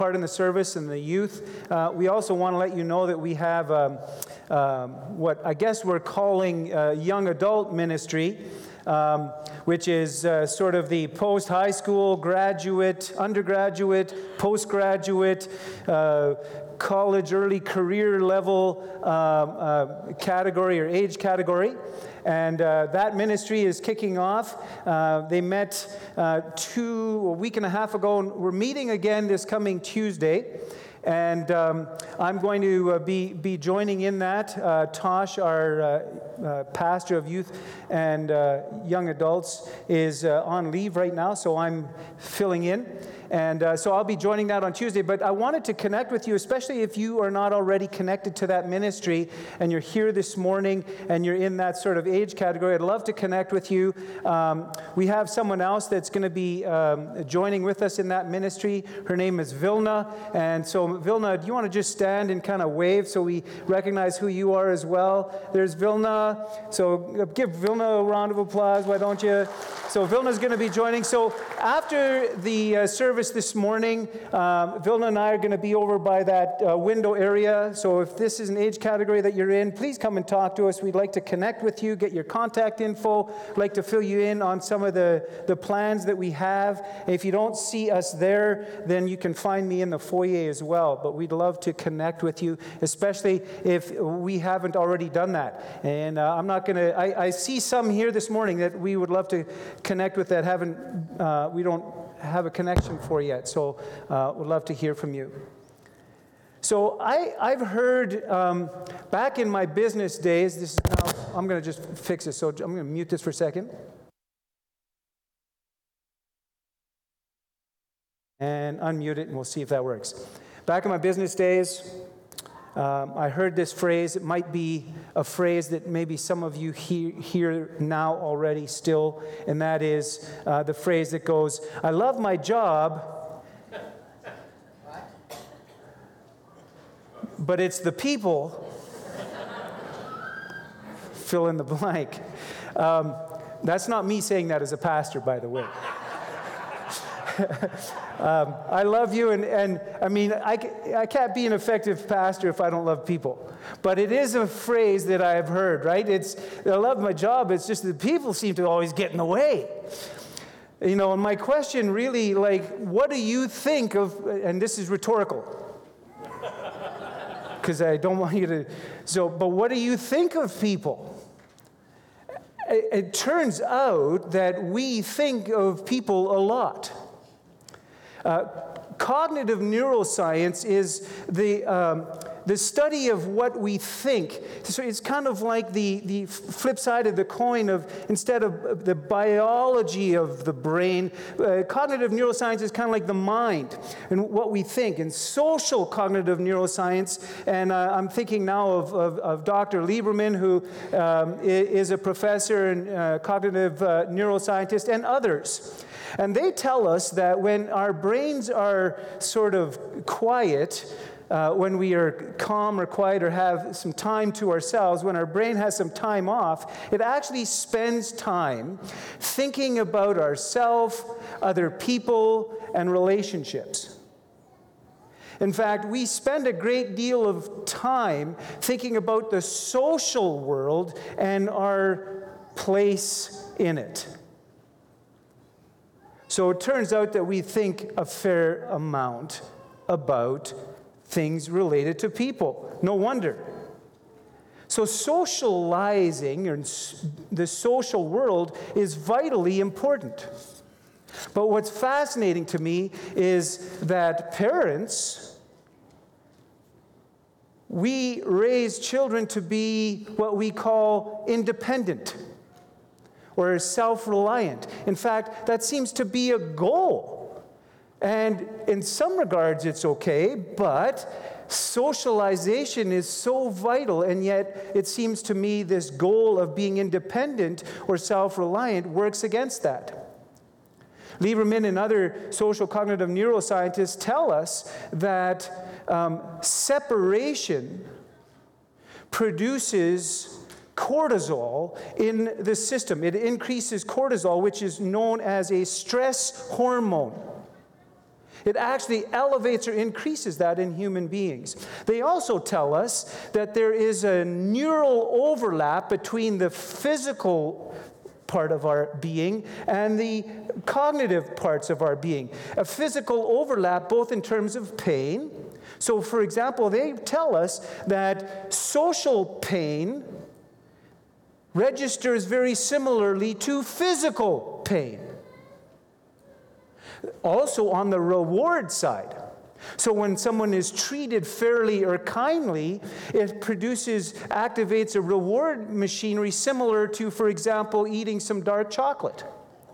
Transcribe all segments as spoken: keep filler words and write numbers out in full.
part in the service and the youth. Uh, we also want to let you know that we have um, um, what I guess we're calling uh, young adult ministry, um, which is uh, sort of the post-high school, graduate, undergraduate, postgraduate, uh, college, early career level uh, uh, category or age category. And uh, that ministry is kicking off. Uh, they met uh, two, a week and a half ago, and we're meeting again this coming Tuesday. And um, I'm going to uh, be, be joining in that. Uh, Tosh, our uh, uh, pastor of youth and uh, young adults, is uh, on leave right now, so I'm filling in. And uh, so I'll be joining that on Tuesday. But I wanted to connect with you, especially if you are not already connected to that ministry and you're here this morning and you're in that sort of age category. I'd love to connect with you. Um, we have someone else that's going to be um, joining with us in that ministry. Her name is Vilna. And so, Vilna, do you want to just stand and kind of wave so we recognize who you are as well? There's Vilna. So give Vilna a round of applause, why don't you? So Vilna's going to be joining. So after the uh, service this morning, um, Vilna and I are going to be over by that uh, window area. So if this is an age category that you're in, please come and talk to us. We'd like to connect with you, get your contact info. We'd like to fill you in on some of the, the plans that we have. If you don't see us there, then you can find me in the foyer as well. But we'd love to connect with you, especially if we haven't already done that. And uh, I'm not going to, I see some here this morning that we would love to connect with that haven't, uh, we don't have a connection for yet. So uh, would love to hear from you. So I, I've heard um, back in my business days, this is now, I'm going to just fix this. So I'm going to mute this for a second. And unmute it, and we'll see if that works. Back in my business days, Um, I heard this phrase. It might be a phrase that maybe some of you hear, hear now already still, and that is uh, the phrase that goes, I love my job, but it's the people, fill in the blank. Um, that's not me saying that as a pastor, by the way. Um, I love you, and, and I mean, I, I can't be an effective pastor if I don't love people. But it is a phrase that I've heard, right? It's, I love my job, it's just that people seem to always get in the way. You know, and my question really, like, what do you think of, and this is rhetorical, because I don't want you to, so, but what do you think of people? It, it turns out that we think of people a lot. Uh, cognitive neuroscience is the um, the study of what we think. So it's kind of like the, the flip side of the coin of, instead of the biology of the brain, uh, cognitive neuroscience is kind of like the mind and what we think. And social cognitive neuroscience, and uh, I'm thinking now of, of, of Doctor Lieberman, who um, is a professor and uh, cognitive uh, neuroscientist, and others. And they tell us that when our brains are sort of quiet, uh, when we are calm or quiet or have some time to ourselves, when our brain has some time off, it actually spends time thinking about ourselves, other people, and relationships. In fact, we spend a great deal of time thinking about the social world and our place in it. So it turns out that we think a fair amount about things related to people. No wonder. So socializing, or the social world, is vitally important. But what's fascinating to me is that parents, we raise children to be what we call independent or self-reliant. In fact, that seems to be a goal. And in some regards, it's okay, but socialization is so vital, and yet it seems to me this goal of being independent or self-reliant works against that. Lieberman and other social cognitive neuroscientists tell us that um, separation produces cortisol in the system. It increases cortisol, which is known as a stress hormone. It actually elevates or increases that in human beings. They also tell us that there is a neural overlap between the physical part of our being and the cognitive parts of our being. A physical overlap both in terms of pain. So, for example, they tell us that social pain registers very similarly to physical pain. Also on the reward side. So when someone is treated fairly or kindly, it produces, activates a reward machinery similar to, for example, eating some dark chocolate.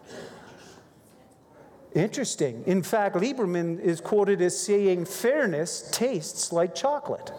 Interesting. In fact, Lieberman is quoted as saying, fairness tastes like chocolate.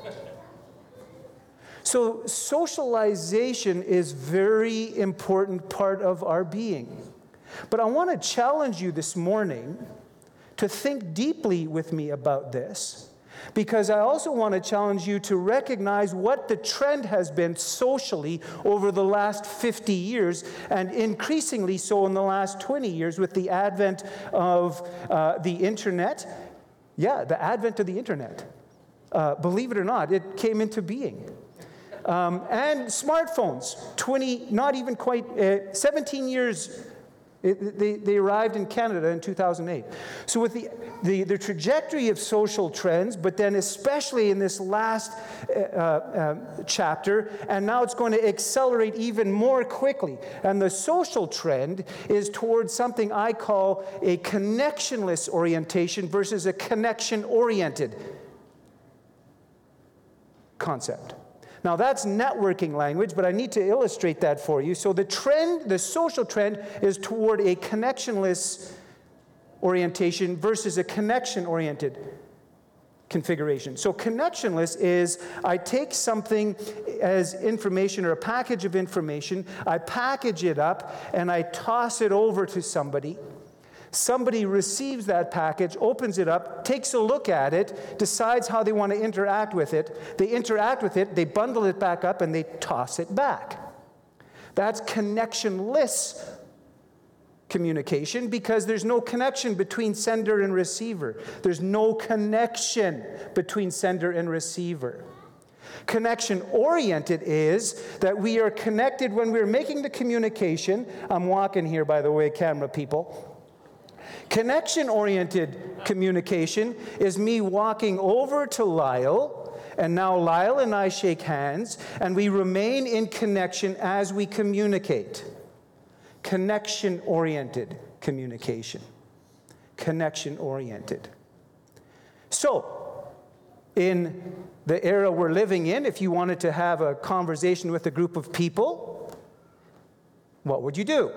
So socialization is a very important part of our being. But I want to challenge you this morning to think deeply with me about this, because I also want to challenge you to recognize what the trend has been socially over the last fifty years, and increasingly so in the last twenty years with the advent of uh, the internet. Yeah, the advent of the internet. Uh, believe it or not, it came into being. Um, and smartphones, twenty, not even quite, uh, seventeen years. It, they, they arrived in Canada in two thousand eight. So with the, the, the trajectory of social trends, but then especially in this last uh, uh, chapter, and now it's going to accelerate even more quickly. And the social trend is towards something I call a connectionless orientation versus a connection-oriented concept. Now that's networking language, but I need to illustrate that for you. So the trend, the social trend, is toward a connectionless orientation versus a connection-oriented configuration. So connectionless is I take something as information or a package of information, I package it up, and I toss it over to somebody. Somebody receives that package, opens it up, takes a look at it, decides how they want to interact with it. They interact with it, they bundle it back up, and they toss it back. That's connectionless communication because there's no connection between sender and receiver. There's no connection between sender and receiver. Connection-oriented is that we are connected when we're making the communication. I'm walking here, by the way, camera people. Connection-oriented communication is me walking over to Lyle, and now Lyle and I shake hands, and we remain in connection as we communicate. Connection-oriented communication. Connection-oriented. So, in the era we're living in, if you wanted to have a conversation with a group of people, what would you do?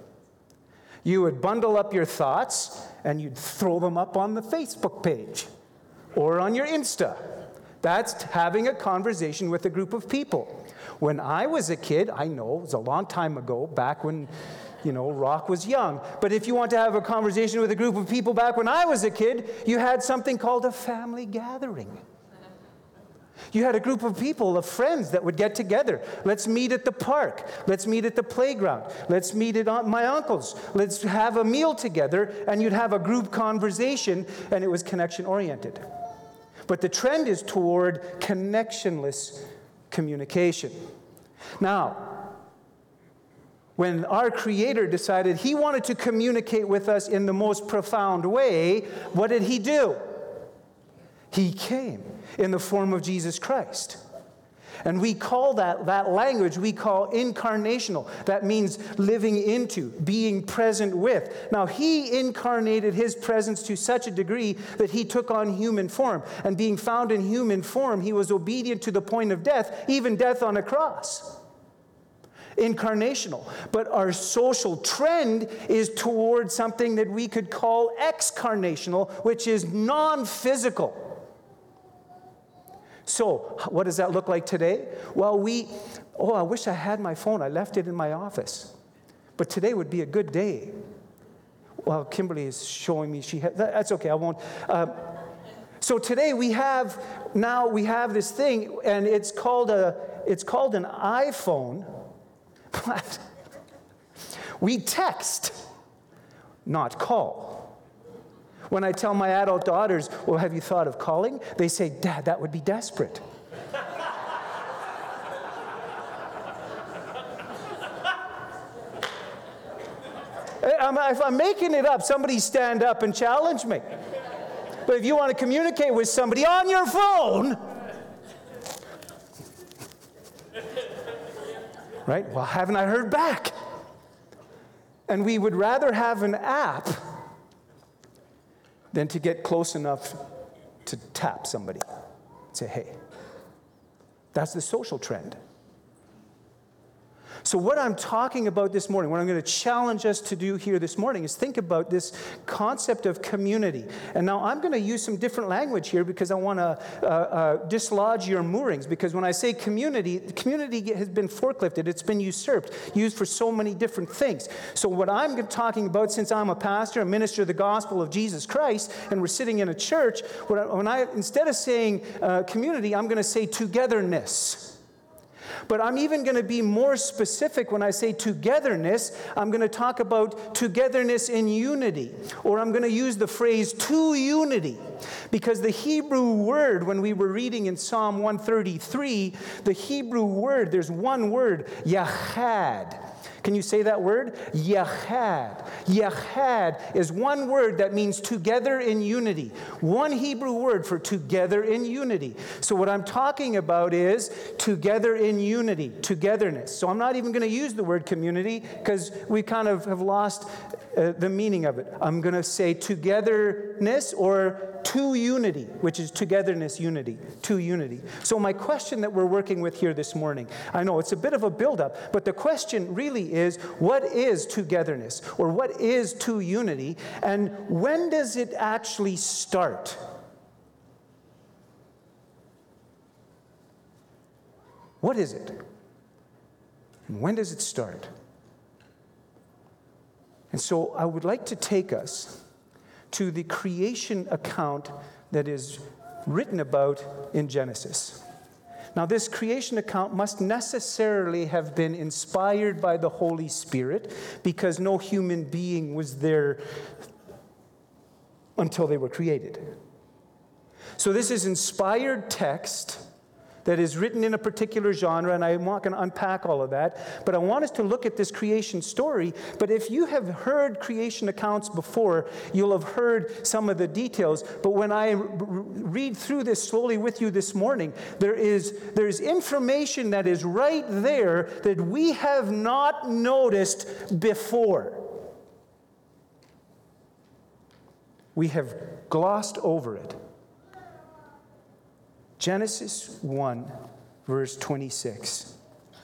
You would bundle up your thoughts and you'd throw them up on the Facebook page or on your Insta. That's having a conversation with a group of people. When I was a kid, I know it was a long time ago, back when, you know, rock was young. But if you want to have a conversation with a group of people back when I was a kid, you had something called a family gathering. You had a group of people, of friends that would get together. Let's meet at the park. Let's meet at the playground. Let's meet at my uncle's. Let's have a meal together, and you'd have a group conversation, and it was connection-oriented. But the trend is toward connectionless communication. Now, when our Creator decided He wanted to communicate with us in the most profound way, what did He do? He came in the form of Jesus Christ. And we call that, that language, we call incarnational. That means living into, being present with. Now, He incarnated His presence to such a degree that He took on human form. And being found in human form, He was obedient to the point of death, even death on a cross. Incarnational. But our social trend is towards something that we could call excarnational, which is non-physical. So, what does that look like today? Well, we, oh, I wish I had my phone. I left it in my office. But today would be a good day. Well, Kimberly is showing me she has, that's okay, I won't. Uh, so today we have, now we have this thing, and it's called a, it's called an iPhone. But we text, not call. When I tell my adult daughters, well, have you thought of calling? They say, Dad, that would be desperate. If I'm making it up, somebody stand up and challenge me. But if you want to communicate with somebody on your phone, right? Well, haven't I heard back? And we would rather have an app than to get close enough to tap somebody. Say, hey. That's the social trend. So what I'm talking about this morning, what I'm going to challenge us to do here this morning is think about this concept of community. And now I'm going to use some different language here because I want to uh, uh, dislodge your moorings. Because when I say community, community has been forklifted. It's been usurped, used for so many different things. So what I'm talking about, since I'm a pastor, a minister of the gospel of Jesus Christ, and we're sitting in a church, when I, when I instead of saying uh, community, I'm going to say togetherness. But I'm even going to be more specific when I say togetherness. I'm going to talk about togetherness in unity. Or I'm going to use the phrase to unity. Because the Hebrew word, when we were reading in Psalm one thirty-three, the Hebrew word, there's one word, yachad. Can you say that word? Yachad. Yachad is one word that means together in unity. One Hebrew word for together in unity. So what I'm talking about is together in unity, togetherness. So I'm not even going to use the word community because we kind of have lost uh, the meaning of it. I'm going to say togetherness or to unity, which is togetherness, unity, to unity. So my question that we're working with here this morning, I know it's a bit of a buildup, but the question really is, what is togetherness, or what is to unity, and when does it actually start? What is it? And when does it start? And so I would like to take us to the creation account that is written about in Genesis. Now, this creation account must necessarily have been inspired by the Holy Spirit because no human being was there until they were created. So this is inspired text that is written in a particular genre, and I'm not going to unpack all of that, but I want us to look at this creation story. But if you have heard creation accounts before, you'll have heard some of the details. But when I r- read through this slowly with you this morning, there is there's information that is right there that we have not noticed before. We have glossed over it. Genesis one, verse twenty-six.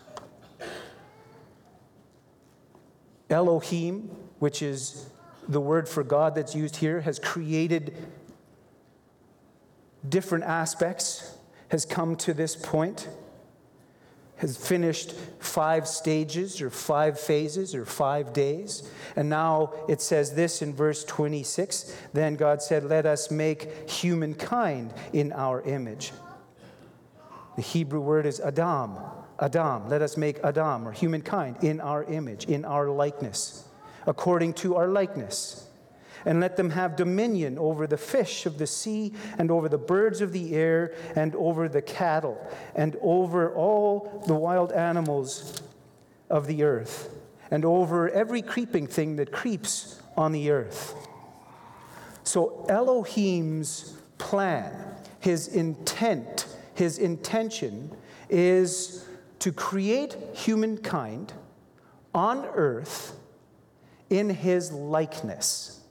Elohim, which is the word for God that's used here, has created different aspects, has come to this point, has finished five stages or five phases or five days. And now it says this in verse twenty-six, then God said, let us make humankind in our image. The Hebrew word is Adam. Adam. Let us make Adam, or humankind, in our image, in our likeness, according to our likeness. And let them have dominion over the fish of the sea, and over the birds of the air, and over the cattle, and over all the wild animals of the earth, and over every creeping thing that creeps on the earth. So Elohim's plan, his intent, his intention is to create humankind on earth in his likeness.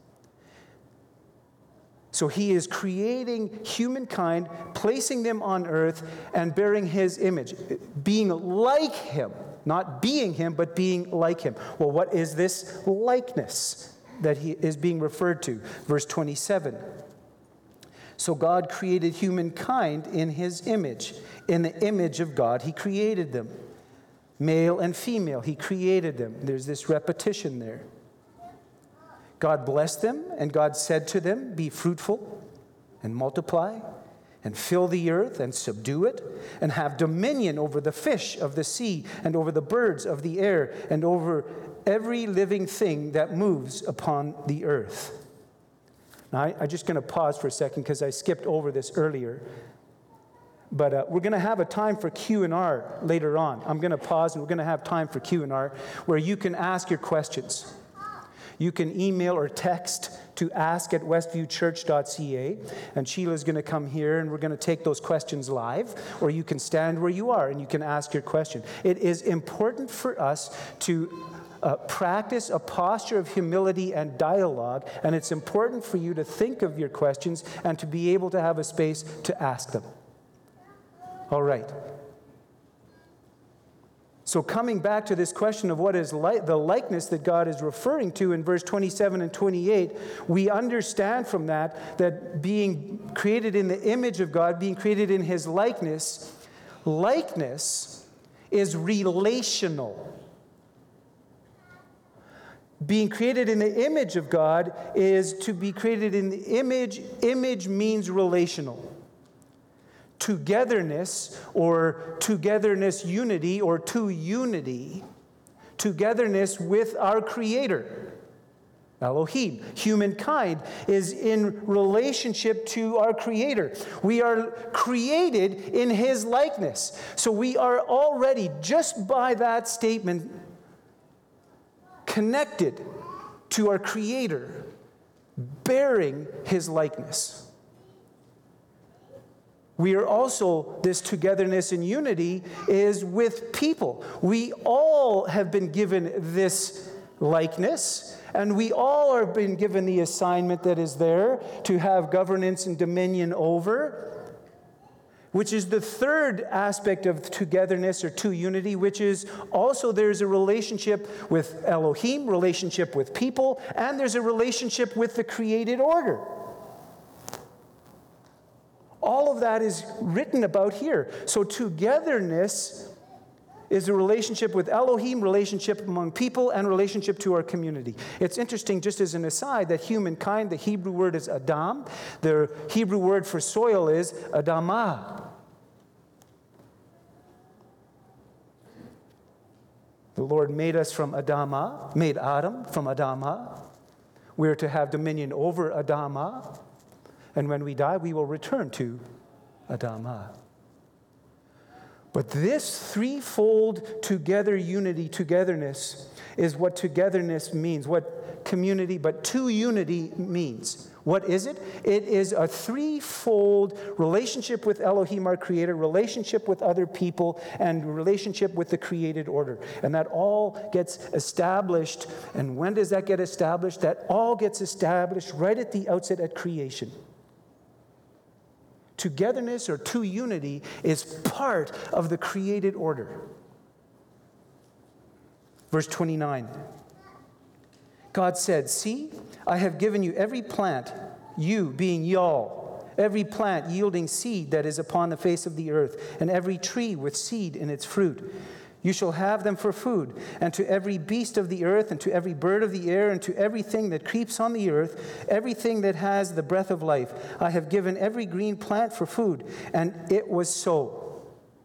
So he is creating humankind, placing them on earth, and bearing his image, being like him, not being him, but being like him. Well, what is this likeness that he is being referred to? Verse twenty-seven. So God created humankind in his image. In the image of God, he created them. Male and female, he created them. There's this repetition there. God blessed them, and God said to them, be fruitful and multiply and fill the earth and subdue it and have dominion over the fish of the sea and over the birds of the air and over every living thing that moves upon the earth. Now, I, I'm just going to pause for a second because I skipped over this earlier. But uh, we're going to have a time for Q and R later on. I'm going to pause, and we're going to have time for Q and R where you can ask your questions. You can email or text to ask at westview church dot c a, and Sheila's going to come here, and we're going to take those questions live, or you can stand where you are, and you can ask your question. It is important for us to uh, practice a posture of humility and dialogue, and it's important for you to think of your questions and to be able to have a space to ask them. All right. So coming back to this question of what is li- the likeness that God is referring to in verse twenty-seven and twenty-eight, we understand from that that being created in the image of God, being created in his likeness, likeness is relational. Being created in the image of God is to be created in the image. Image means relational. Togetherness or togetherness unity or to unity, togetherness with our Creator, Elohim. Humankind is in relationship to our Creator. We are created in his likeness. So we are already, just by that statement, connected to our Creator, bearing his likeness. We are also, this togetherness and unity is with people. We all have been given this likeness, and we all have been given the assignment that is there to have governance and dominion over, which is the third aspect of togetherness or to unity, which is also there's a relationship with Elohim, relationship with people, and there's a relationship with the created order. All of that is written about here. So togetherness is a relationship with Elohim, relationship among people, and relationship to our community. It's interesting, just as an aside, that humankind, the Hebrew word is Adam. The Hebrew word for soil is Adamah. The Lord made us from Adamah, made Adam from Adamah. We are to have dominion over Adamah. And when we die, we will return to Adamah. But this threefold together unity, togetherness, is what togetherness means, what community, but to unity means. What is it? It is a threefold relationship with Elohim, our Creator, relationship with other people, and relationship with the created order. And that all gets established. And when does that get established? That all gets established right at the outset at creation. Togetherness or to unity is part of the created order. Verse twenty-nine. God said, "See, I have given you every plant, you being y'all, every plant yielding seed that is upon the face of the earth, and every tree with seed in its fruit. You shall have them for food, and to every beast of the earth, and to every bird of the air, and to everything that creeps on the earth, everything that has the breath of life. I have given every green plant for food." And it was so.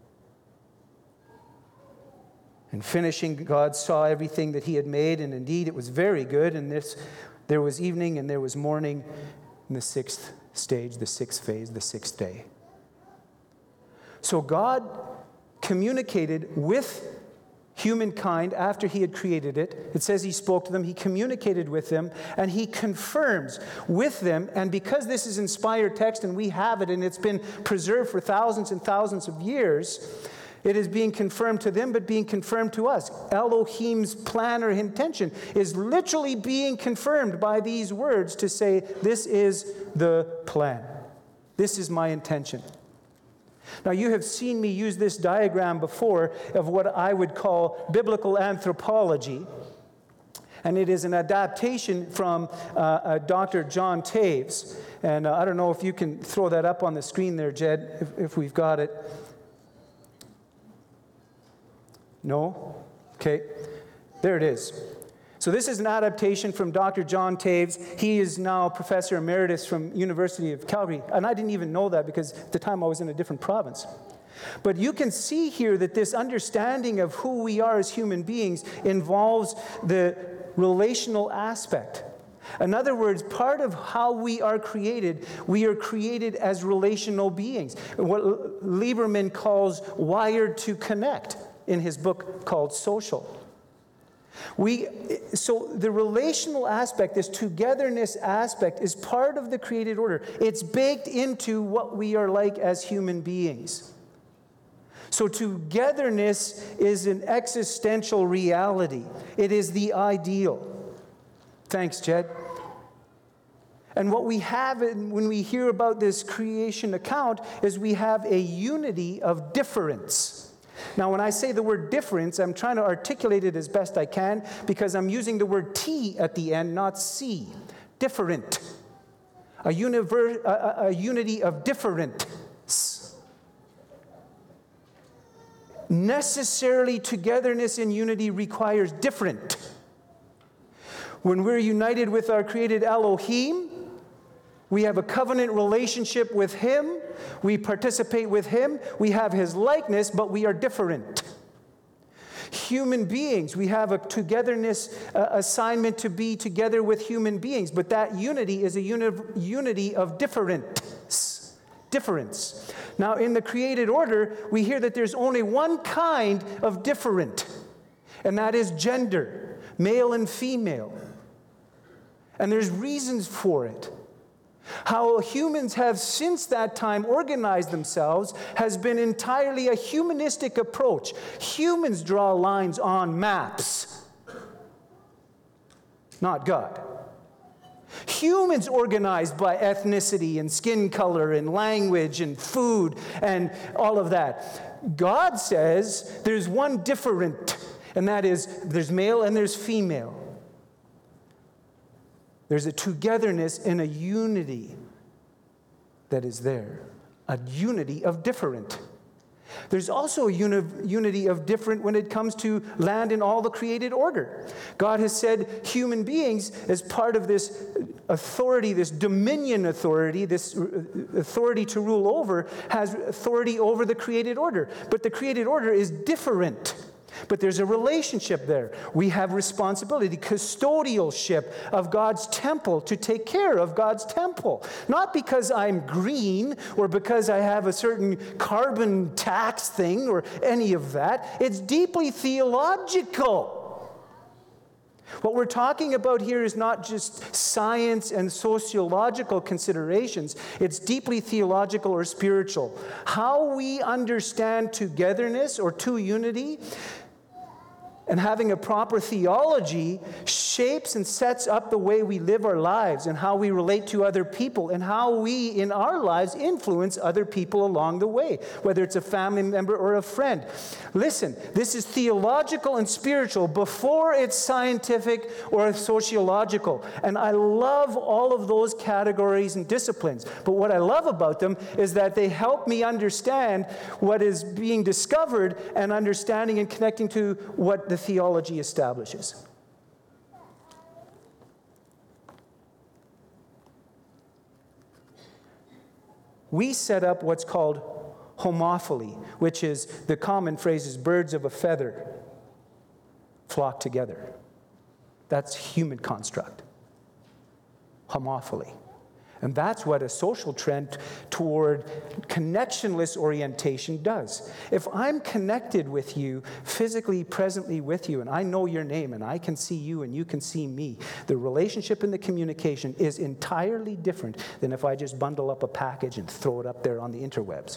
And finishing, God saw everything that he had made, and indeed it was very good. And this, there was evening and there was morning in the sixth stage, the sixth phase, the sixth day. So God communicated with humankind after he had created it. It says he spoke to them, he communicated with them, and he confirms with them. And because this is inspired text and we have it and it's been preserved for thousands and thousands of years, it is being confirmed to them, but being confirmed to us. Elohim's plan or intention is literally being confirmed by these words to say, this is the plan. This is my intention. Now, you have seen me use this diagram before of what I would call biblical anthropology. And it is an adaptation from uh, uh, Doctor John Taves. And uh, I don't know if you can throw that up on the screen there, Jed, if, if we've got it. No? Okay. There it is. So this is an adaptation from Doctor John Taves. He is now Professor Emeritus from University of Calgary. And I didn't even know that because at the time I was in a different province. But you can see here that this understanding of who we are as human beings involves the relational aspect. In other words, part of how we are created, we are created as relational beings. What Lieberman calls wired to connect in his book called Social. We, so the relational aspect, this togetherness aspect, is part of the created order. It's baked into what we are like as human beings. So togetherness is an existential reality. It is the ideal. Thanks, Jed. And what we have in, when we hear about this creation account is we have a unity of difference. Now, when I say the word difference, I'm trying to articulate it as best I can because I'm using the word T at the end, not C. Different. A, univer- a, a unity of difference. Necessarily, togetherness and unity requires different. When we're united with our created Elohim, we have a covenant relationship with Him. We participate with Him. We have His likeness, but we are different. Human beings, we have a togetherness uh, assignment to be together with human beings, but that unity is a uni- unity of difference. Difference. Now, in the created order, we hear that there's only one kind of different, and that is gender, male and female. And there's reasons for it. How humans have since that time organized themselves has been entirely a humanistic approach. Humans draw lines on maps, not God. Humans organized by ethnicity and skin color and language and food and all of that. God says there's one different, and that is there's male and there's female. There's a togetherness and a unity that is there. A unity of different. There's also a uni- unity of different when it comes to land in all the created order. God has said human beings, as part of this authority, this dominion authority, this authority to rule over, has authority over the created order. But the created order is different. But there's a relationship there. We have responsibility, custodialship of God's temple, to take care of God's temple. Not because I'm green or because I have a certain carbon tax thing or any of that. It's deeply theological. What we're talking about here is not just science and sociological considerations. It's deeply theological or spiritual. How we understand togetherness or two unity and having a proper theology shapes and sets up the way we live our lives and how we relate to other people and how we, in our lives, influence other people along the way, whether it's a family member or a friend. Listen, this is theological and spiritual before it's scientific or sociological. And I love all of those categories and disciplines. But what I love about them is that they help me understand what is being discovered and understanding and connecting to what the theology establishes. We set up what's called homophily, which is the common phrase is birds of a feather flock together. That's human construct. Homophily. And that's what a social trend toward connectionless orientation does. If I'm connected with you, physically, presently with you, and I know your name, and I can see you, and you can see me, the relationship and the communication is entirely different than if I just bundle up a package and throw it up there on the interwebs.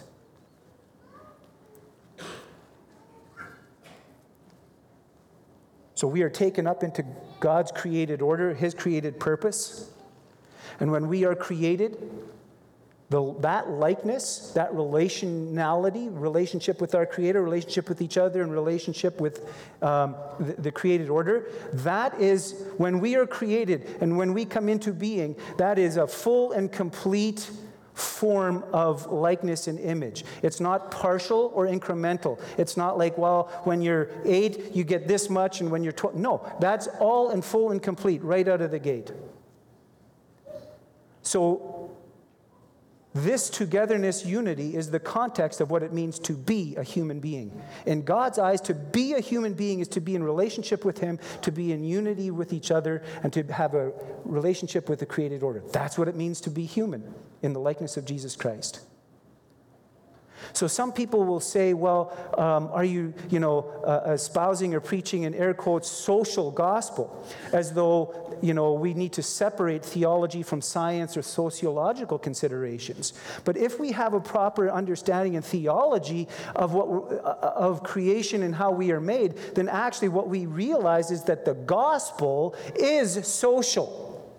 So we are taken up into God's created order, His created purpose. And when we are created, the, that likeness, that relationality, relationship with our Creator, relationship with each other, and relationship with um, the, the created order, that is, when we are created and when we come into being, that is a full and complete form of likeness and image. It's not partial or incremental. It's not like, well, when you're eight, you get this much, and when you're twelve. No, that's all and full and complete right out of the gate. So this togetherness unity is the context of what it means to be a human being. In God's eyes, to be a human being is to be in relationship with him, to be in unity with each other, and to have a relationship with the created order. That's what it means to be human in the likeness of Jesus Christ. So some people will say, well, um, are you, you know, uh, espousing or preaching an air quotes social gospel, as though, you know, we need to separate theology from science or sociological considerations. But if we have a proper understanding and theology of what uh, of creation and how we are made, then actually what we realize is that the gospel is social.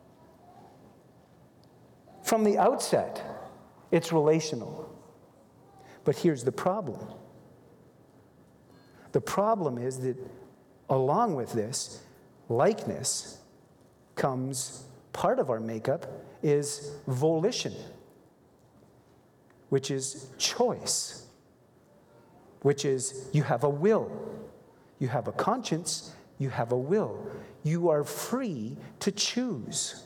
From the outset, it's relational. But here's the problem. The problem is that along with this likeness comes, part of our makeup is volition, which is choice, which is you have a will. You have a conscience, you have a will. You are free to choose.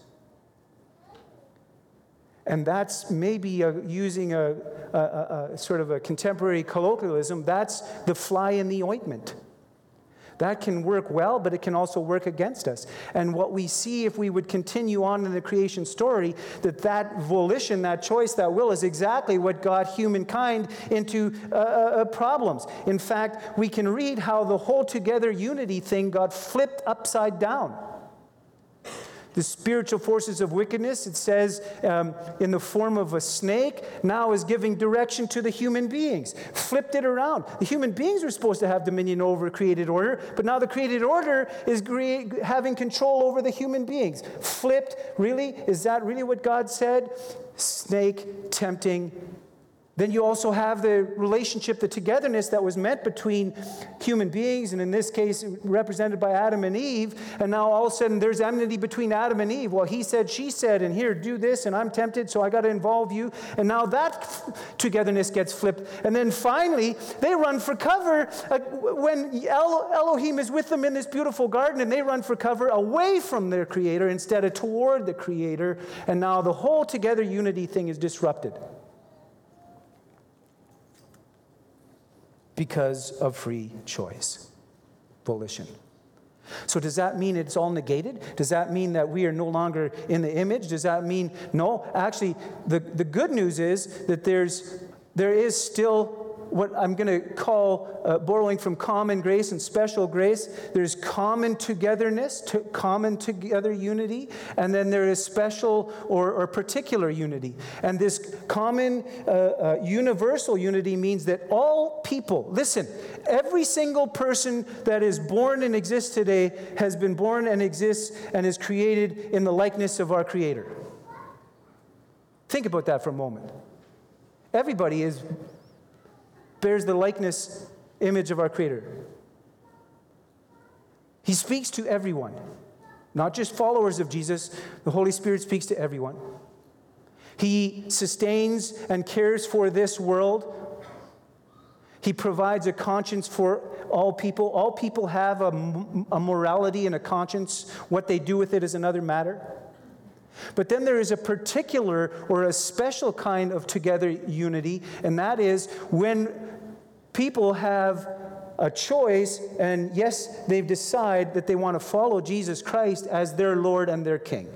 And that's maybe a, using a, a, a, a sort of a contemporary colloquialism, that's the fly in the ointment. That can work well, but it can also work against us. And what we see if we would continue on in the creation story, that that volition, that choice, that will is exactly what got humankind into uh, uh, problems. In fact, we can read how the whole together unity thing got flipped upside down. The spiritual forces of wickedness, it says, um, in the form of a snake, now is giving direction to the human beings. Flipped it around. The human beings were supposed to have dominion over created order, but now the created order is cre- having control over the human beings. Flipped, really? Is that really what God said? Snake tempting. Then you also have the relationship, the togetherness that was meant between human beings, and in this case, represented by Adam and Eve. And now all of a sudden, there's enmity between Adam and Eve. Well, he said, she said, and here, do this, and I'm tempted, so I got to involve you. And now that togetherness gets flipped. And then finally, they run for cover uh, when El- Elohim is with them in this beautiful garden, and they run for cover away from their Creator instead of toward the Creator. And now the whole together unity thing is disrupted. Because of free choice, volition. So does that mean it's all negated? Does that mean that we are no longer in the image? Does that mean, no, actually, the, the good news is that there's there is still what I'm going to call, uh, borrowing from common grace and special grace, there's common togetherness, to common together unity, and then there is special or, or particular unity. And this common uh, uh, universal unity means that all people, listen, every single person that is born and exists today has been born and exists and is created in the likeness of our Creator. Think about that for a moment. Everybody is bears the likeness, image of our Creator. He speaks to everyone, not just followers of Jesus. The Holy Spirit speaks to everyone. He sustains and cares for this world. He provides a conscience for all people. All people have a, a morality and a conscience. What they do with it is another matter. But then there is a particular or a special kind of together unity, and that is when people have a choice, and yes, they decide that they want to follow Jesus Christ as their Lord and their King.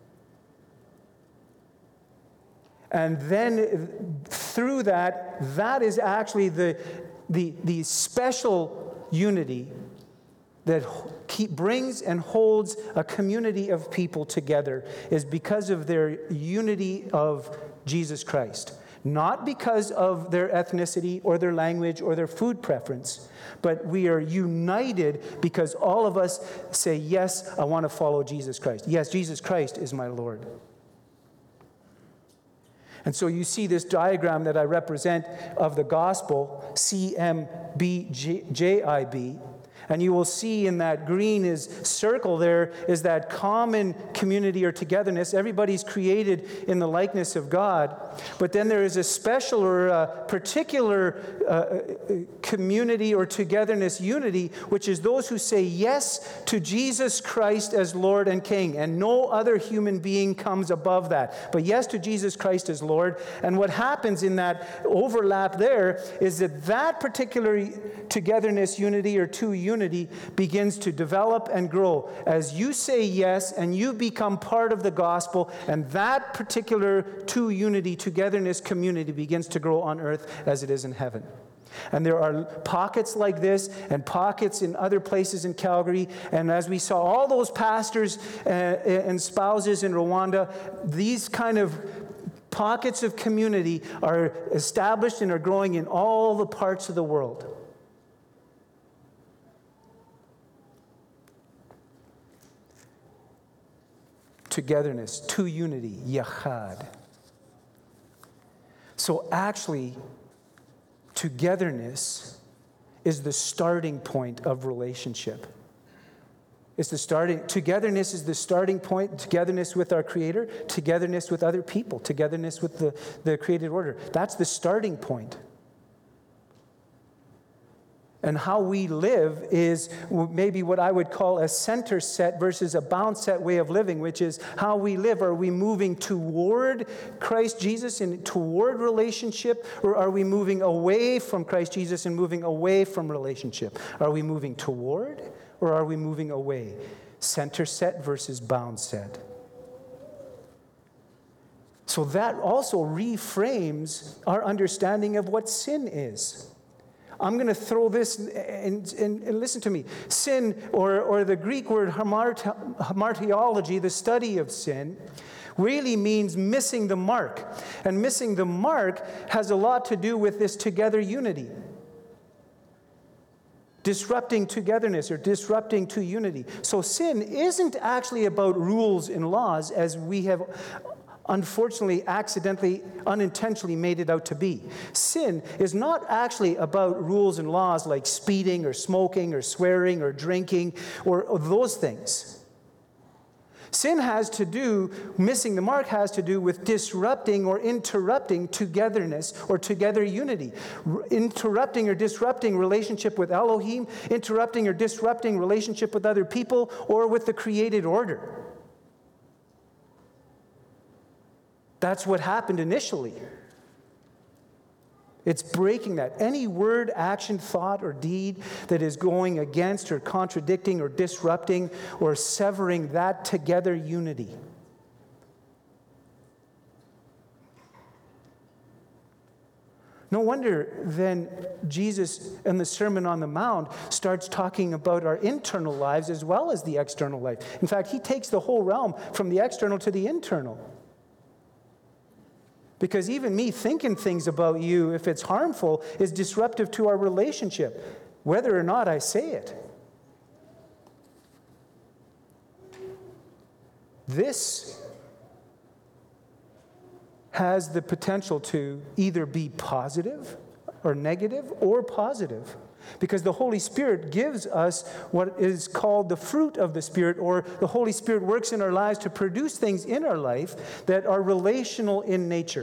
And then through that, that is actually the, the, the special unity that keep, brings and holds a community of people together, is because of their unity of Jesus Christ. Not because of their ethnicity or their language or their food preference, but we are united because all of us say, yes, I want to follow Jesus Christ. Yes, Jesus Christ is my Lord. And so you see this diagram that I represent of the gospel, C M B J I B. And you will see in that green is circle there is that common community or togetherness. Everybody's created in the likeness of God. But then there is a special or a particular uh, community or togetherness, unity, which is those who say yes to Jesus Christ as Lord and King. And no other human being comes above that. But yes to Jesus Christ as Lord. And what happens in that overlap there is that that particular togetherness, unity, or two unity begins to develop and grow as you say yes and you become part of the gospel, and that particular two unity, togetherness community begins to grow on earth as it is in heaven. And there are pockets like this and pockets in other places in Calgary. And as we saw all those pastors uh, and spouses in Rwanda, these kind of pockets of community are established and are growing in all the parts of the world. Togetherness, to unity, yachad. So actually, togetherness is the starting point of relationship. It's the starting, togetherness is the starting point, togetherness with our Creator, togetherness with other people, togetherness with the, the created order. That's the starting point. And how we live is maybe what I would call a center set versus a bound set way of living, which is how we live. Are we moving toward Christ Jesus and toward relationship, or are we moving away from Christ Jesus and moving away from relationship? Are we moving toward, or are we moving away? Center set versus bound set. So that also reframes our understanding of what sin is. I'm going to throw this and, and, and listen to me. Sin, or, or the Greek word hamarti- hamartiology, the study of sin, really means missing the mark. And missing the mark has a lot to do with this together unity. Disrupting togetherness or disrupting to unity. So sin isn't actually about rules and laws as we have unfortunately, accidentally, unintentionally made it out to be. Sin is not actually about rules and laws like speeding or smoking or swearing or drinking or, or those things. Sin has to do, missing the mark has to do with disrupting or interrupting togetherness or together unity. R- interrupting or disrupting relationship with Elohim, interrupting or disrupting relationship with other people or with the created order. That's what happened initially. It's breaking that. Any word, action, thought, or deed that is going against or contradicting or disrupting or severing that together unity. No wonder then Jesus in the Sermon on the Mount starts talking about our internal lives as well as the external life. In fact, he takes the whole realm from the external to the internal. Because even me thinking things about you, if it's harmful, is disruptive to our relationship, whether or not I say it. This has the potential to either be positive or negative or positive. Because the Holy Spirit gives us what is called the fruit of the Spirit, or the Holy Spirit works in our lives to produce things in our life that are relational in nature.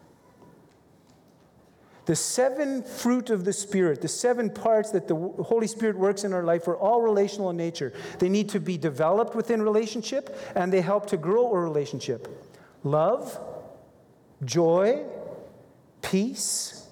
The seven fruit of the Spirit, the seven parts that the Holy Spirit works in our life are all relational in nature. They need to be developed within relationship, and they help to grow a relationship. Love, joy, peace,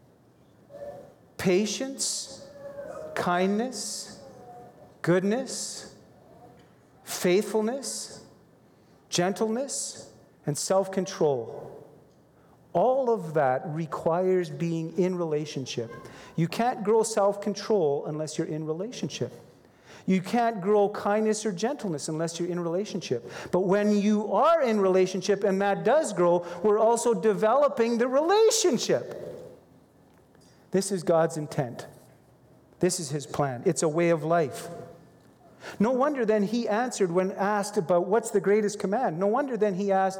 patience, kindness, goodness, faithfulness, gentleness, and self-control. All of that requires being in relationship. You can't grow self-control unless you're in relationship. You can't grow kindness or gentleness unless you're in relationship. But when you are in relationship and that does grow, we're also developing the relationship. This is God's intent. This is his plan. It's a way of life. No wonder then he answered when asked about what's the greatest command. No wonder then he asked,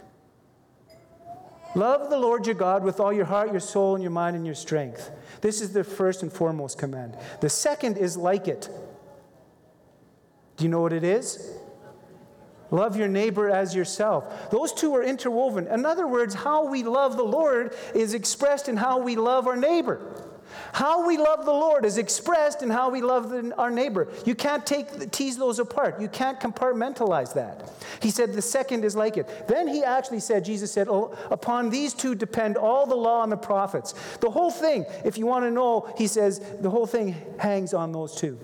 love the Lord your God with all your heart, your soul, and your mind, and your strength. This is the first and foremost command. The second is like it. Do you know what it is? Love your neighbor as yourself. Those two are interwoven. In other words, how we love the Lord is expressed in how we love our neighbor. How we love the Lord is expressed in how we love the, our neighbor. You can't take tease those apart. You can't compartmentalize that. He said the second is like it. Then he actually said, Jesus said, oh, upon these two depend all the law and the prophets. The whole thing, if you want to know, he says, the whole thing hangs on those two.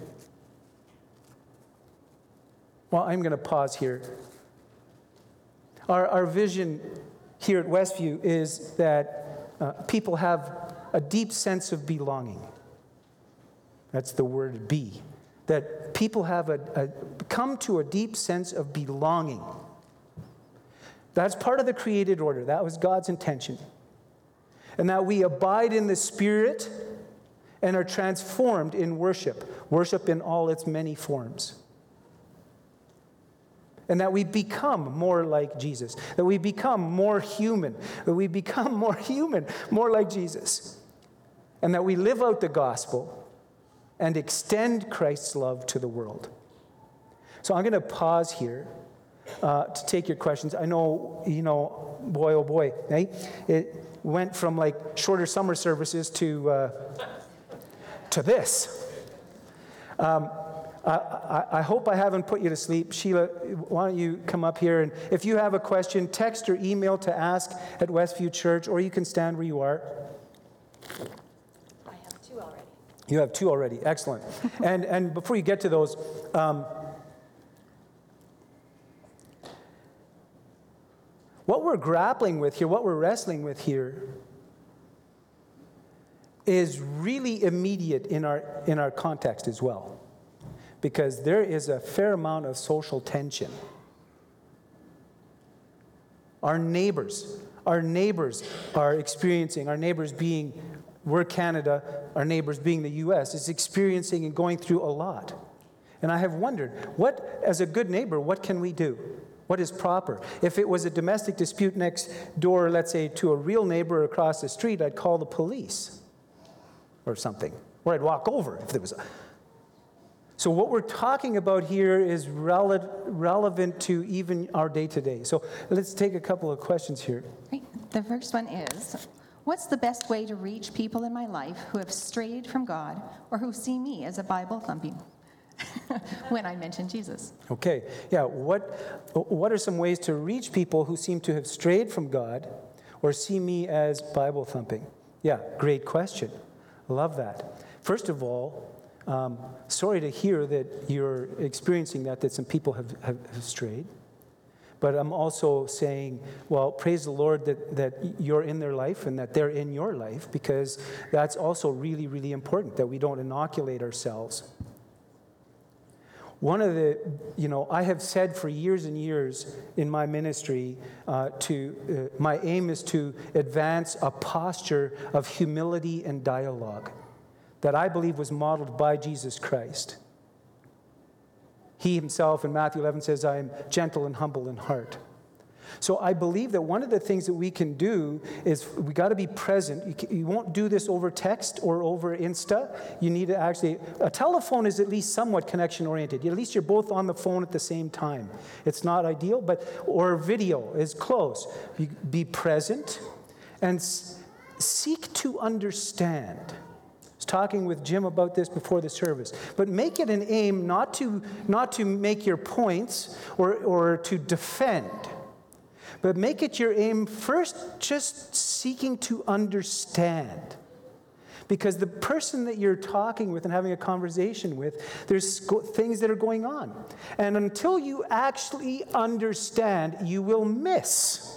Well, I'm going to pause here. Our, our vision here at Westview is that uh, people have a deep sense of belonging. That's the word be. That people have a, a come to a deep sense of belonging. That's part of the created order. That was God's intention. And that we abide in the Spirit and are transformed in worship. Worship in all its many forms. And that we become more like Jesus. That we become more human. That we become more human, more like Jesus. And that we live out the gospel and extend Christ's love to the world. So I'm going to pause here uh, to take your questions. I know, you know, boy, oh boy, eh? It went from like shorter summer services to, uh, to this. Um, I, I, I hope I haven't put you to sleep. Sheila, why don't you come up here? And if you have a question, text or email to ask at Westview Church, or you can stand where you are. I have two already. You have two already. Excellent. and and before you get to those, um, what we're grappling with here, what we're wrestling with here, is really immediate in our in our context as well. Because there is a fair amount of social tension. Our neighbors, our neighbors are experiencing, our neighbors being, we're Canada, our neighbors being the U S, is experiencing and going through a lot. And I have wondered, what, as a good neighbor, what can we do? What is proper? If it was a domestic dispute next door, let's say, to a real neighbor across the street, I'd call the police or something. Or I'd walk over if there was a... So what we're talking about here is rele- relevant to even our day-to-day. So let's take a couple of questions here. Great. The first one is, what's the best way to reach people in my life who have strayed from God or who see me as a Bible thumping when I mention Jesus? Okay. Yeah, what, what are some ways to reach people who seem to have strayed from God or see me as Bible thumping? Yeah, great question. Love that. First of all, Um, sorry to hear that you're experiencing that, that some people have, have, have strayed. But I'm also saying, well, praise the Lord that, that you're in their life and that they're in your life, because that's also really, really important, that we don't inoculate ourselves. One of the, you know, I have said for years and years in my ministry, uh, to uh, my aim is to advance a posture of humility and dialogue that I believe was modeled by Jesus Christ. He himself in Matthew eleven says, I am gentle and humble in heart. So I believe that one of the things that we can do is we got to be present. You, can, you won't do this over text or over Insta. You need to actually, a telephone is at least somewhat connection oriented. At least you're both on the phone at the same time. It's not ideal, but, or video is close. You be present and s- seek to understand. I was talking with Jim about this before the service. But make it an aim not to, not to make your points or, or to defend. But make it your aim first just seeking to understand. Because the person that you're talking with and having a conversation with, there's things that are going on. And until you actually understand, you will miss.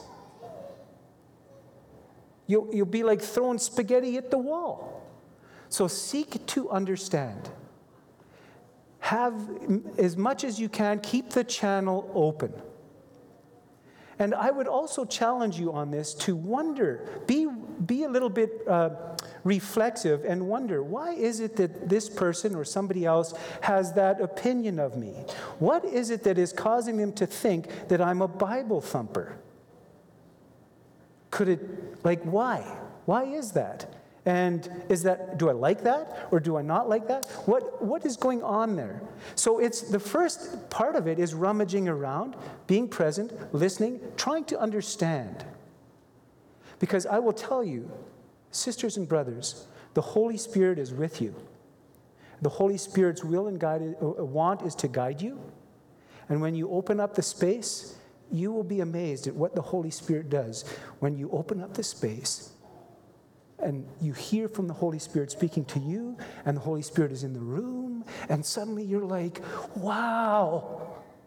You'll, you'll be like throwing spaghetti at the wall. So seek to understand. Have, as much as you can, keep the channel open. And I would also challenge you on this to wonder, be, be a little bit uh, reflexive and wonder, why is it that this person or somebody else has that opinion of me? What is it that is causing them to think that I'm a Bible thumper? Could it, like, why? Why is that? And is that, do I like that or do I not like that? What, what is going on there? So it's the first part of it is rummaging around, being present, listening, trying to understand. Because I will tell you, sisters and brothers, the Holy Spirit is with you. The Holy Spirit's will and guide, uh, want is to guide you. And when you open up the space, you will be amazed at what the Holy Spirit does when you open up the space and you hear from the Holy Spirit speaking to you, and the Holy Spirit is in the room, and suddenly you're like, wow.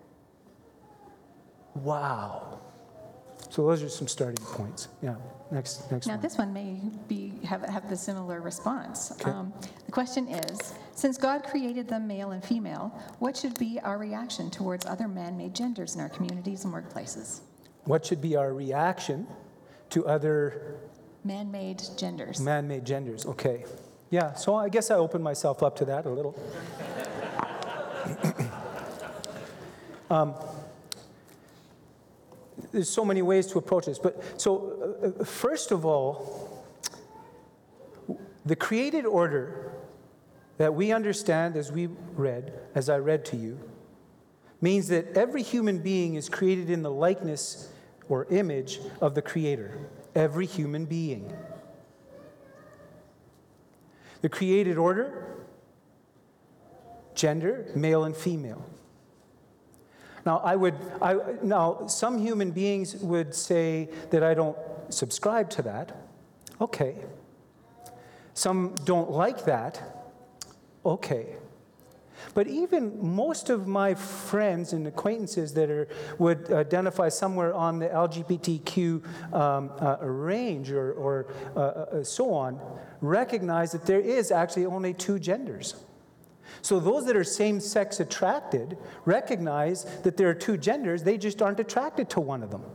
Wow. So those are some starting points. Yeah, next next Now, one. this one may be have, have the similar response. Okay. Um, the question is, since God created them male and female, what should be our reaction towards other man-made genders in our communities and workplaces? What should be our reaction to other Man-made genders. man-made genders? Okay. Yeah, so I guess I opened myself up to that a little. um, there's so many ways to approach this. But so, uh, first of all, the created order that we understand as we read, as I read to you, means that every human being is created in the likeness or image of the Creator. Every human being. The created order, gender, male and female. Now, I would, I, now, some human beings would say that I don't subscribe to that. Okay. Some don't like that. Okay. But even most of my friends and acquaintances that are, would identify somewhere on the L G B T Q um, uh, range or, or uh, uh, so on, recognize that there is actually only two genders. So those that are same-sex attracted recognize that there are two genders, they just aren't attracted to one of them.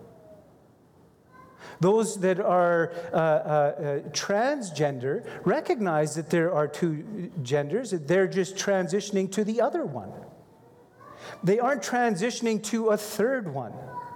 Those that are uh, uh, uh, transgender recognize that there are two genders, that they're just transitioning to the other one. They aren't transitioning to a third one.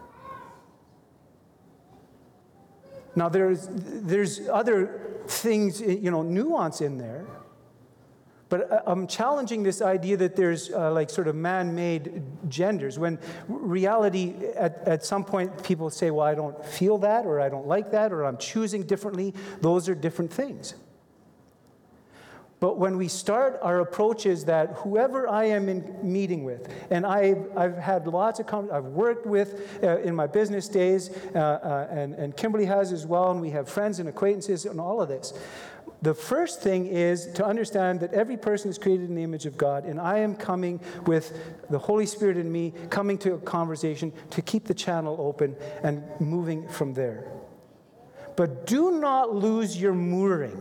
Now, there's, there's other things, you know, nuance in there. But I'm challenging this idea that there's uh, like sort of man-made genders, when reality, at, at some point, people say, well, I don't feel that, or I don't like that, or I'm choosing differently. Those are different things. But when we start, our approach is that whoever I am in meeting with, and I've, I've had lots of, con- I've worked with uh, in my business days, uh, uh, and, and Kimberly has as well, and we have friends and acquaintances and all of this. The first thing is to understand that every person is created in the image of God, and I am coming with the Holy Spirit in me, coming to a conversation to keep the channel open and moving from there. But do not lose your mooring.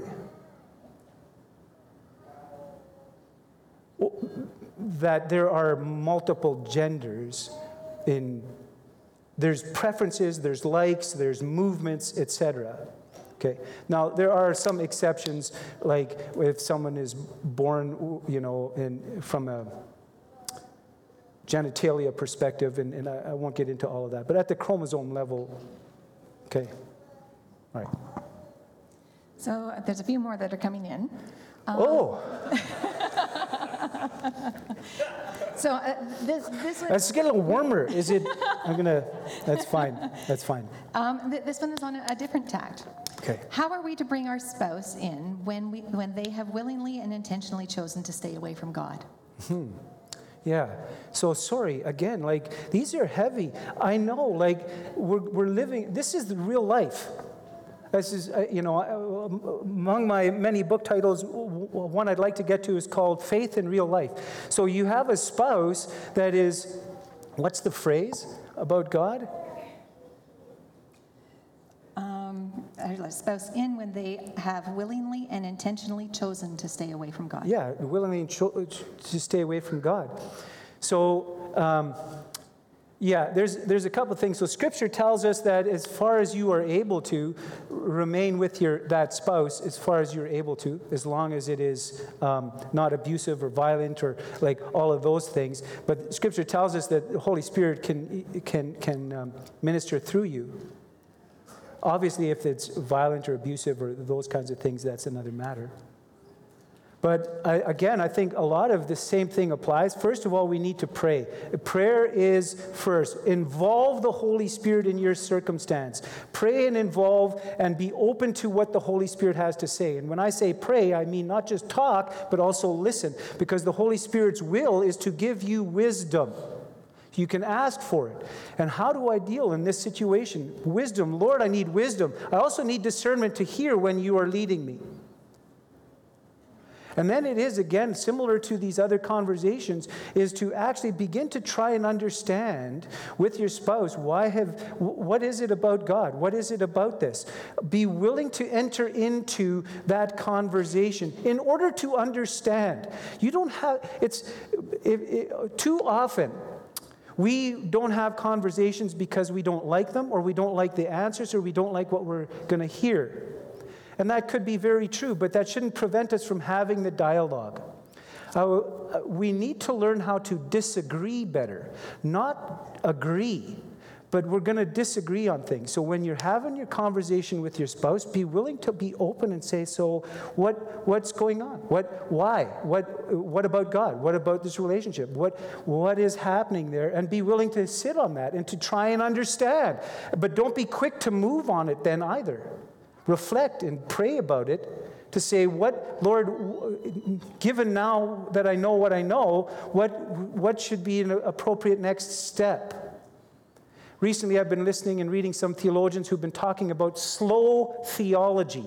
That there are multiple genders in, there's preferences, there's likes, there's movements, et cetera. Okay. Now, there are some exceptions, like if someone is born, you know, in, from a genitalia perspective, and, and I, I won't get into all of that, but at the chromosome level, okay. All right. So uh, there's a few more that are coming in. Um, Oh! So uh, this this one, Let's get a little warmer. Is it, I'm gonna, that's fine, that's fine. um, th- this one is on a, a different tact. Okay. How are we to bring our spouse in when we when they have willingly and intentionally chosen to stay away from God? Hmm. Yeah. So sorry, again, like, these are heavy. I know, like, we're, we're living, this is the real life. This is, uh, you know, uh, among my many book titles, w- w- one I'd like to get to is called Faith in Real Life. So you have a spouse that is, what's the phrase about God? Um, a spouse in when they have willingly and intentionally chosen to stay away from God. Yeah, willingly cho- to stay away from God. So, um, yeah, there's there's a couple of things. So Scripture tells us that as far as you are able to, remain with your that spouse as far as you're able to, as long as it is um, not abusive or violent or like all of those things. But Scripture tells us that the Holy Spirit can can can um, minister through you. Obviously, if it's violent or abusive or those kinds of things, that's another matter. But I, again, I think a lot of the same thing applies. First of all, we need to pray. Prayer is first. Involve the Holy Spirit in your circumstance. Pray and involve and be open to what the Holy Spirit has to say. And when I say pray, I mean not just talk, but also listen. Because the Holy Spirit's will is to give you wisdom. You can ask for it. And how do I deal in this situation? Wisdom. Lord, I need wisdom. I also need discernment to hear when you are leading me. And then it is, again, similar to these other conversations, is to actually begin to try and understand with your spouse, why have, what is it about God? What is it about this? Be willing to enter into that conversation in order to understand. You don't have, it's, it, it, too often, we don't have conversations because we don't like them, or we don't like the answers, or we don't like what we're going to hear. And that could be very true, but that shouldn't prevent us from having the dialogue. Uh, we need to learn how to disagree better, not agree, but we're going to disagree on things. So when you're having your conversation with your spouse, be willing to be open and say, so what, what's going on? What, why? What, what about God? What about this relationship? What, what is happening there? And be willing to sit on that and to try and understand. But don't be quick to move on it then either. Reflect and pray about it to say, what, Lord, given now that I know what I know, what, what should be an appropriate next step? Recently, I've been listening and reading some theologians who've been talking about slow theology.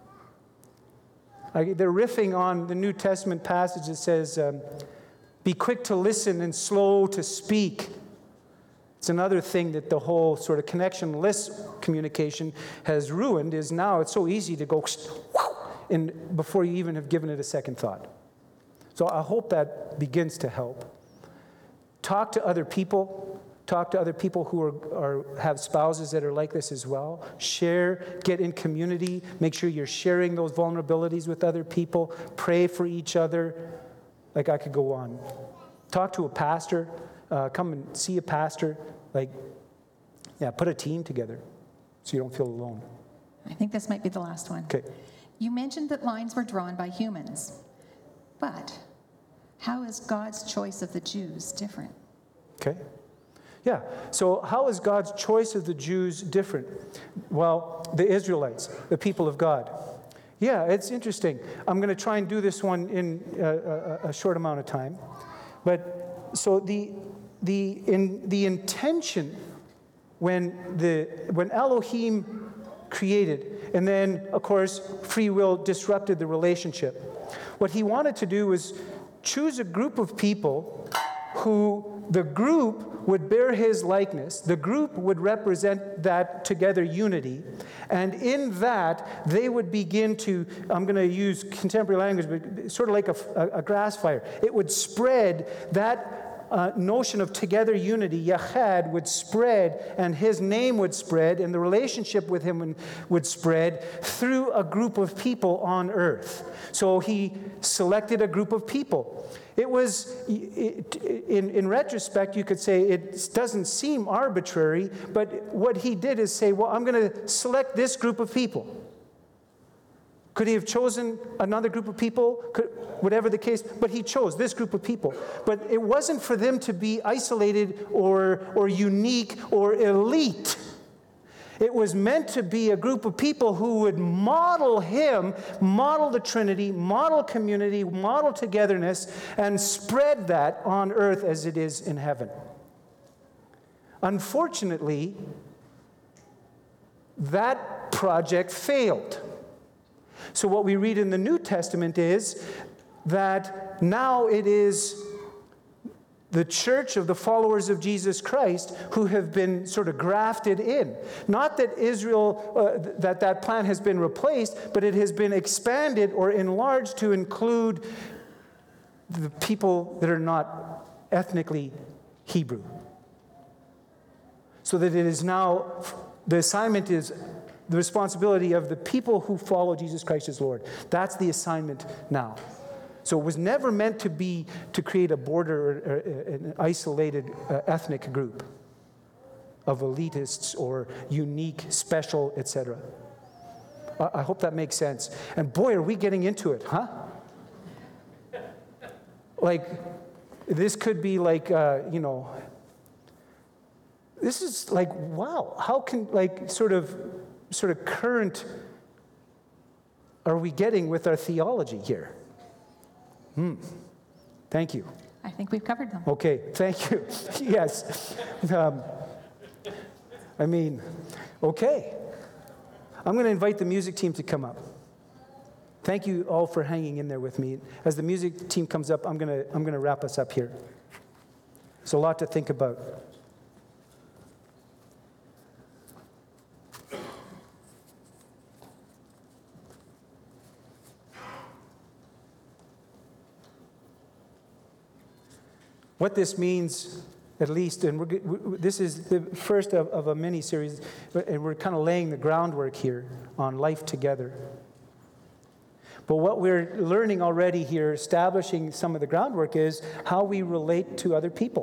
I, they're riffing on the New Testament passage that says, um, be quick to listen and slow to speak. It's another thing that the whole sort of connectionless communication has ruined, is now it's so easy to go in before you even have given it a second thought. So I hope that begins to help. Talk to other people. Talk to other people who are, are have spouses that are like this as well. Share, get in community. Make sure you're sharing those vulnerabilities with other people. Pray for each other. Like I could go on. Talk to a pastor. Uh, come and see a pastor, like, yeah, put a team together so you don't feel alone. I think this might be the last one. Okay. You mentioned that lines were drawn by humans, but how is God's choice of the Jews different? Okay. Yeah, so how is God's choice of the Jews different? Well, the Israelites, the people of God. Yeah, it's interesting. I'm going to try and do this one in a, a, a short amount of time. But so the The, in, the intention when, the, when Elohim created, and then, of course, free will disrupted the relationship, what he wanted to do was choose a group of people who the group would bear his likeness, the group would represent that together unity, and in that they would begin to, I'm going to use contemporary language, but sort of like a, a, a grass fire. It would spread that Uh, notion of together unity, Yachad, would spread, and his name would spread, and the relationship with him would spread through a group of people on earth. So he selected a group of people. It was, it, in, in retrospect, you could say it doesn't seem arbitrary, but what he did is say, well, I'm going to select this group of people. Could he have chosen another group of people? Could, whatever the case, but he chose this group of people. But it wasn't for them to be isolated or, or unique or elite. It was meant to be a group of people who would model him, model the Trinity, model community, model togetherness, and spread that on earth as it is in heaven. Unfortunately, that project failed. So what we read in the New Testament is that now it is the church of the followers of Jesus Christ who have been sort of grafted in. Not that Israel, uh, that that plan has been replaced, but it has been expanded or enlarged to include the people that are not ethnically Hebrew. So that it is now, the assignment is the responsibility of the people who follow Jesus Christ as Lord. That's the assignment now. So it was never meant to be to create a border or an isolated uh, ethnic group of elitists or unique, special, et cetera. I, I hope that makes sense. And boy, are we getting into it, huh? Like, this could be like, uh, you know, this is like, wow, how can, like, sort of, sort of current are we getting with our theology here? Hmm. Thank you. I think we've covered them. Okay, thank you. Yes. Um, I mean, okay. I'm going to invite the music team to come up. Thank you all for hanging in there with me. As the music team comes up, I'm going to I'm going to wrap us up here. It's a lot to think about. What this means, at least, and we're, we, this is the first of, of a mini-series, and we're kind of laying the groundwork here on life together. But what we're learning already here, establishing some of the groundwork, is how we relate to other people.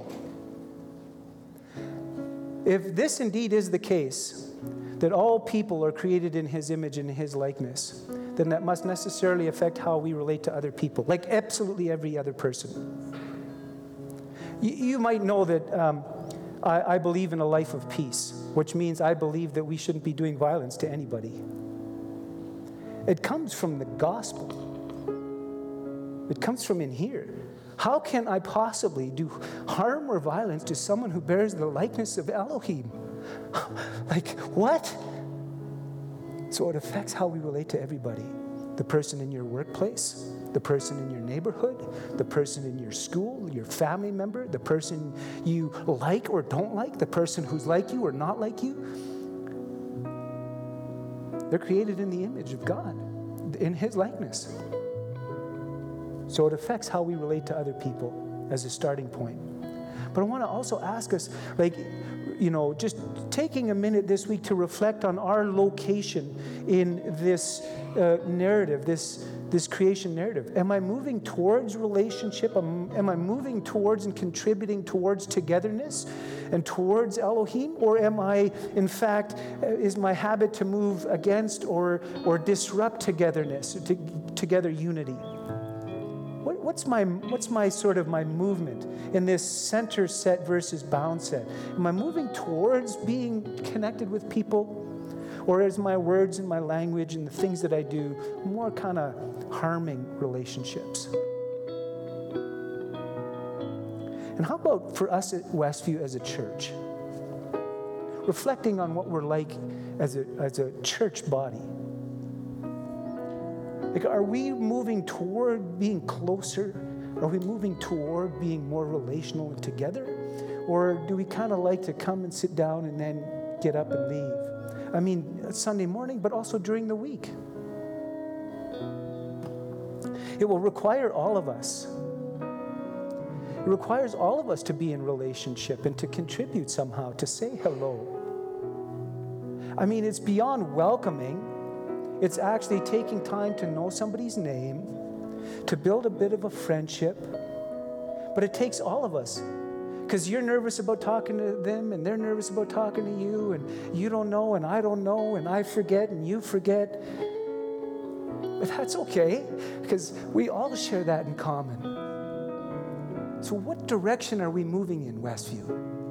If this indeed is the case, that all people are created in His image and His likeness, then that must necessarily affect how we relate to other people, like absolutely every other person. You, you might know that um, I, I believe in a life of peace, which means I believe that we shouldn't be doing violence to anybody. It comes from the gospel. It comes from in here. How can I possibly do harm or violence to someone who bears the likeness of Elohim? Like, what? So it affects how we relate to everybody. The person in your workplace, the person in your neighborhood, the person in your school, your family member, the person you like or don't like, the person who's like you or not like you. They're created in the image of God, in His likeness. So it affects how we relate to other people as a starting point. But I want to also ask us, like, you know, just taking a minute this week to reflect on our location in this uh, narrative, this this creation narrative. Am I moving towards relationship? Am, am I moving towards and contributing towards togetherness and towards Elohim? Or am I, in fact, uh, is my habit to move against or or disrupt togetherness, to, together unity? What, what's my what's my sort of my movement in this center set versus bound set? Am I moving towards being connected with people? Or is my words and my language and the things that I do more kind of harming relationships? And how about for us at Westview as a church? Reflecting on what we're like as a, as a church body. Like, are we moving toward being closer? Are we moving toward being more relational and together? Or do we kind of like to come and sit down and then get up and leave? I mean, Sunday morning, but also during the week. It will require all of us. It requires all of us to be in relationship and to contribute somehow, to say hello. I mean, it's beyond welcoming. It's actually taking time to know somebody's name, to build a bit of a friendship. But it takes all of us. Because you're nervous about talking to them, and they're nervous about talking to you, and you don't know, and I don't know, and I forget, and you forget. But that's okay, because we all share that in common. So what direction are we moving in, Westview?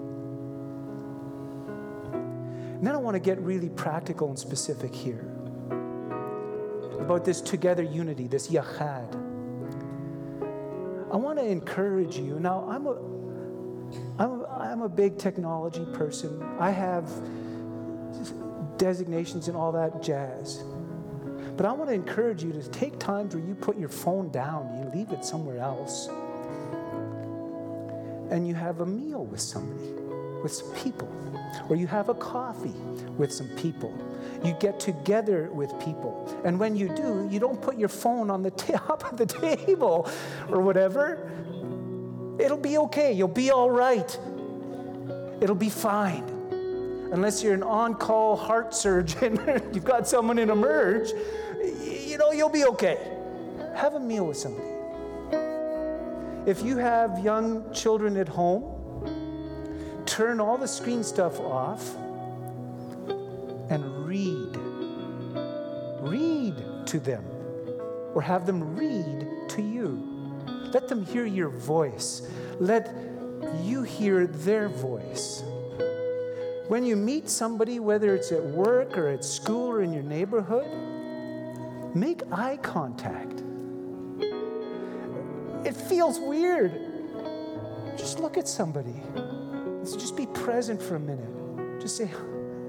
And then I want to get really practical and specific here about this together unity, this yachad. I want to encourage you. Now, I'm a I'm a, I'm a big technology person. I have designations and all that jazz. But I want to encourage you to take times where you put your phone down, you leave it somewhere else, and you have a meal with somebody, with some people, or you have a coffee with some people. You get together with people. And when you do, you don't put your phone on the top of the table or whatever. It'll be okay. You'll be all right. It'll be fine. Unless you're an on-call heart surgeon, you've got someone in emerge, you know, you'll be okay. Have a meal with somebody. If you have young children at home, turn all the screen stuff off and read. Read to them, or have them read to you. Let them hear your voice. Let you hear their voice. When you meet somebody, whether it's at work or at school or in your neighborhood, make eye contact. It feels weird. Just look at somebody. Just be present for a minute. Just say,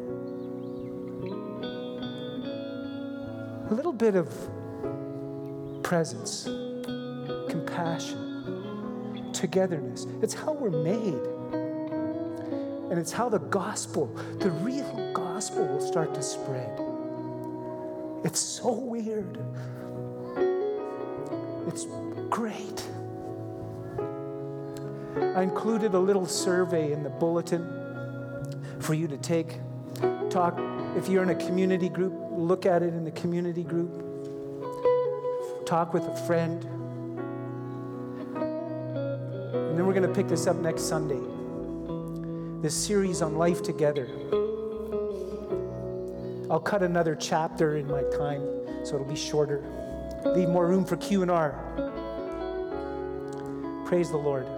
a little bit of presence, compassion, togetherness. It's how we're made. And it's how the gospel, the real gospel, will start to spread. It's so weird. It's great. I included a little survey in the bulletin for you to take. Talk, if you're in a community group, look at it in the community group. Talk with a friend. And then we're going to pick this up next Sunday. This series on life together. I'll cut another chapter in my time, so it'll be shorter. Leave more room for Q and R. Praise the Lord.